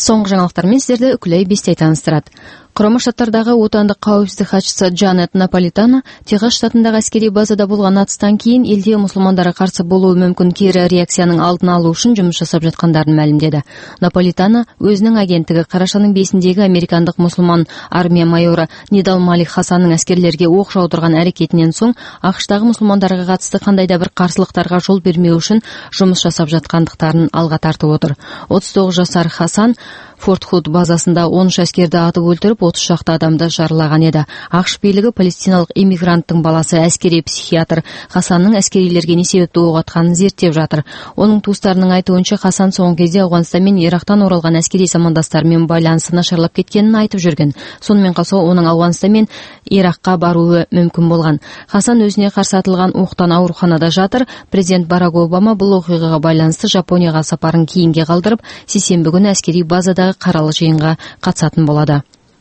Соңғы жаңалықтармен сіздерді үкілей бесте таныстырады. Құрама Штаттардағы отандық қауіпсіздік хатшысы Джанет Наполитано Техас штатындағы әскери базада болған атыстан кейін елде мұсылмандарға қарсы болуы мүмкін кері реакцияның алдын алу үшін жұмыс жасап жатқандарын мәлімдеді. Наполитано өзінің агенттігі қарашаның 5-дегі американдық мұсылман армия майоры Нидал Малик Хасанның әскерлерге оқ жаудырған әрекетінен соң ақш-тағы мұсылмандарға қатысты қандай да бір қарсылықтарға жол бермеу үшін жұмыс жасап жатқандықтарын алға тартып отыр. 39 жасар Хасан Форт Худ базасында 13 әскерді атып өлтіріп, 30 шақты адамды жаралаған еді. ақш билігі палестиналық иммигранттың баласы әскери психиатр Хасанның әскерилерге не себепті оқ атқанын зерттеп жатыр. Оның туыстарының айтуынша Хасан соңғы кезде Ауғанстан мен Ирактан оралған әскери замандастарымен байланысы нашарлап кеткенін айтып жүрген. Сонымен қоса оның Ауғанстан мен Иракқа баруы мүмкін болған. Хасан өзіне қарсы атылған оқтан ауруханада жатыр. Президент Барак Обама бұл оқиғаға байланысты Жапонияға сапарын кейінге қалдырып, сейсенбі күні әскери базадағы қаралы жиынға қатысатын болады.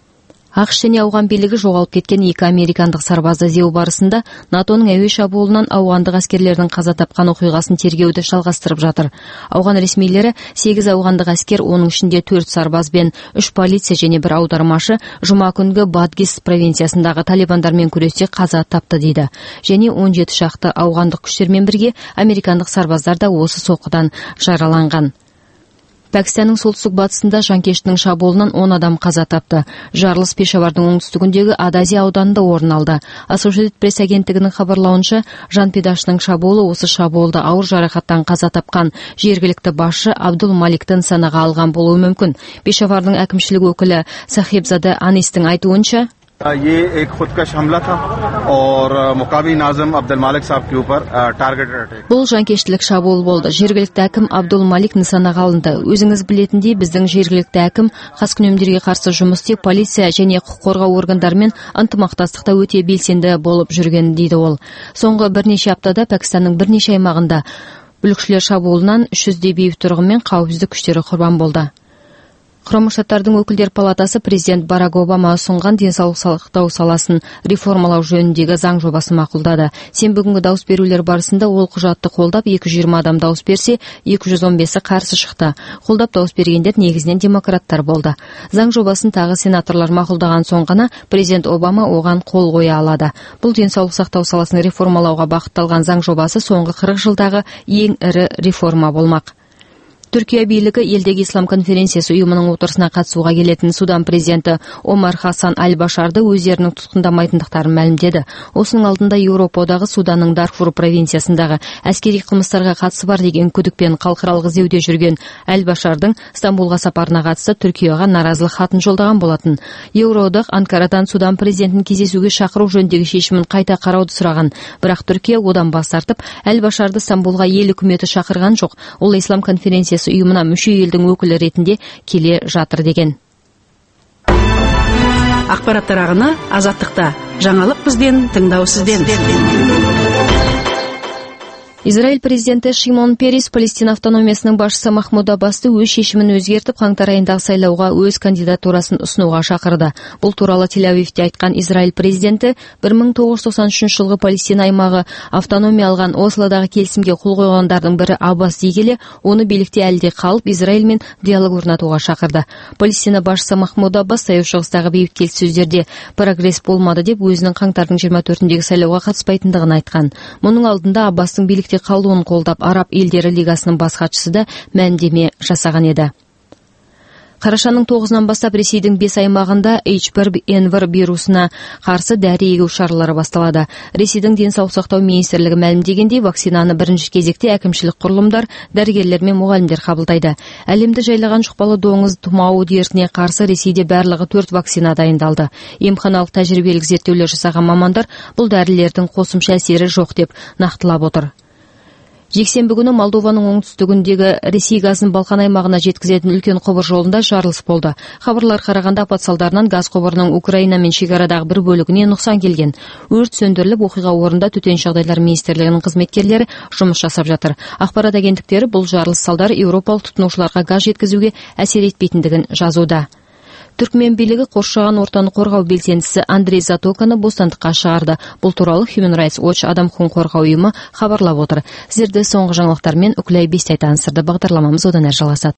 ақш және ауған билігі жоғалып кеткен 2 американдық сарбазды іздеу барысында НАТОның әуе шабуылынан ауғандық әскерлердің қаза тапқан оқиғасын тергеуді жалғастырып жатыр. Ауған ресмилері 8 ауғандық әскер, оның ішінде 4 сарбаз бен 3 полиция және 1 аудармашы жұма күнгі Бадгис провинциясындағы талибандармен күресте қаза тапты дейді. Және 17 шақты ауғандық күштермен бірге американдық сарбаздар да осы соққыдан жараланған. Пәкістанның солтүстік батысында жанкештінің шабуылынан 10 адам қаза тапты. Жарылыс Пешавардың оңтүстігіндегі Адази ауданында орын алды. Associated Press агенттігінің хабарлауынша, жанпидашының шабуылы осы шабуылда ауыр жарақаттан қаза тапқан жергілікті басшы Абдул Маликтің санаға алған болуы мүмкін. Пешавардың әкімшілік өкілі Сахибзада Анистің айтуынша, ये एक खुदकश हमला था और मुकाबी नाज़िम अब्दुल मालिक साहब के ऊपर टारगेटेड अटैक. Бұл жанкештілік шабуыл болды. Жергілікті әкім Абдул Малик нысанаға алынды. Өзіңіз білетіндей, біздің жергілікті әкім қаскүнемдерге қарсы жұмыс істеп, полиция және құқық қорғау органдарымен ынтымақтастықта өте белсенді болып жүрген дейді ол. Соңғы бірнеше аптада Пәкістанның бірнеше аймағында бүлікшілер шабуылынан 300-дей бейбіт тұрғын мен қауіпсіздік күштері құрбан болды. Құрама Штаттардың өкілдер палатасы президент Барак Обама ұсынған денсаулық сақтау саласын реформалау жөніндегі заң жобасын мақұлдады. Сенбі күнгі дауыс берулер барысында ол құжатты қолдап 220 адам дауыс берсе, 215-і қарсы шықты. Қолдап дауыс бергендер негізінен демократтар болды. Заң жобасын тағы сенаторлар мақұлдаған соң ғана президент Обама оған қол қоя алады. Бұл денсаулық сақтау саласын реформалауға бағытталған заң жобасы соңғы 40 жылдағы ең ірі реформа болмақ. Түркия билігі елдегі ислам конференциясы ұйымының отырысына қатысуға келетін Судан президенті Омар Хасан Аль-Башарды өздерінің тұтқындамайтындықтарын мәлімдеді. Осының алдында Еуропа одағы Суданның Дарфур провинциясындағы әскери қылмыстарға қатысы бар деген күдікпен халықаралық іздеуде жүрген Аль-Башардың Стамбулға сапарына қатысты Түркияға наразылық хатын жолдаған болатын. Еуроодақ Анкарадан Судан президентін кездесуге шақыру жөніндегі шешімін қайта қарауды сұраған, бірақ Түркия одан бас тартып, Аль-Башарды Стамбулға ел үкіметі шақырған жоқ. Ол ислам конференциясы ұйымына мүше елдің өкілі ретінде келе жатыр деген. Ақпараттар ағыны Азаттықта. Жаңалық бізден, тыңдау сізден. Израиль президенті Шимон Перес Палестина автономиясының басшысы Махмуд Аббасты өз шешімін өзгертіп, қаңтар айындағы сайлауға өз кандидатурасын ұсынуға шақырды. Бұл туралы Тель-Авивте айтқан Израиль президенті 1993 жылғы Палестина аймағы автономия алған Ослодағы келісімге қол қойғандардың бірі Аббас дей келе, оны билікте әлде қалып, Израильмен диалог орнатуға шақырды. Палестина басшысы Махмуд Аббас таяу шығыстағы бейбіт келіссөздерде прогресс болмады деп өзінің қаңтардың 24-дегі сайлауға қатыспайтындығын айтқан. Мұның алдында Аббастың билікте қалуын қолдап Араб елдері лигасының бас хатшысы да мәлімдеме жасаған еді. Қарашаның 9-нан бастап Ресейдің 5 аймағында H1N1 вирусына қарсы дәрі егу шаралары басталады. Ресейдің денсаулық сақтау министрлігі мәлімдегендей, вакцинаны бірінші кезекте әкімшілік құрылымдар, дәрігерлер мен мұғалімдер қабылдайды. Әлемді жайлаған жұқпалы доңыз тұмауы дертіне қарсы Ресейде барлығы 4 вакцина дайындалды. Емханалық тәжірибелік зерттеулер жасаған мамандар бұл дәрілердің қосымша әсері жоқ деп нақтылап отыр. Жексенбі күні Молдованың оңтүстігіндегі Ресей газын Балқан аймағына жеткізетін үлкен құбыр жолында жарылыс болды. Хабарлар қарағанда апат салдарынан газ құбырының Украина мен шекарадағы бір бөлігіне нұқсан келген. Өрт сөндіріліп, оқиға орнында төтенше жағдайлар министрлігінің қызметкерлері жұмыс жасап жатыр. Ақпарат агенттіктері бұл жарылыс салдары еуропалық тұтынушыларға газ жеткізуге әсер етпейтіндігін жазуда. Түркмен билігі қоршаған ортаны қорғау белсендісі Андрей Затоканы бостандыққа шығарды. Бұл туралы Human Rights Watch адам құқығын қорғау ұйымы хабарлап отыр. Сіздерді соңғы жаңалықтармен үкілей бесте таныстырды. Бағдарламамыз одан әрі жалғасады.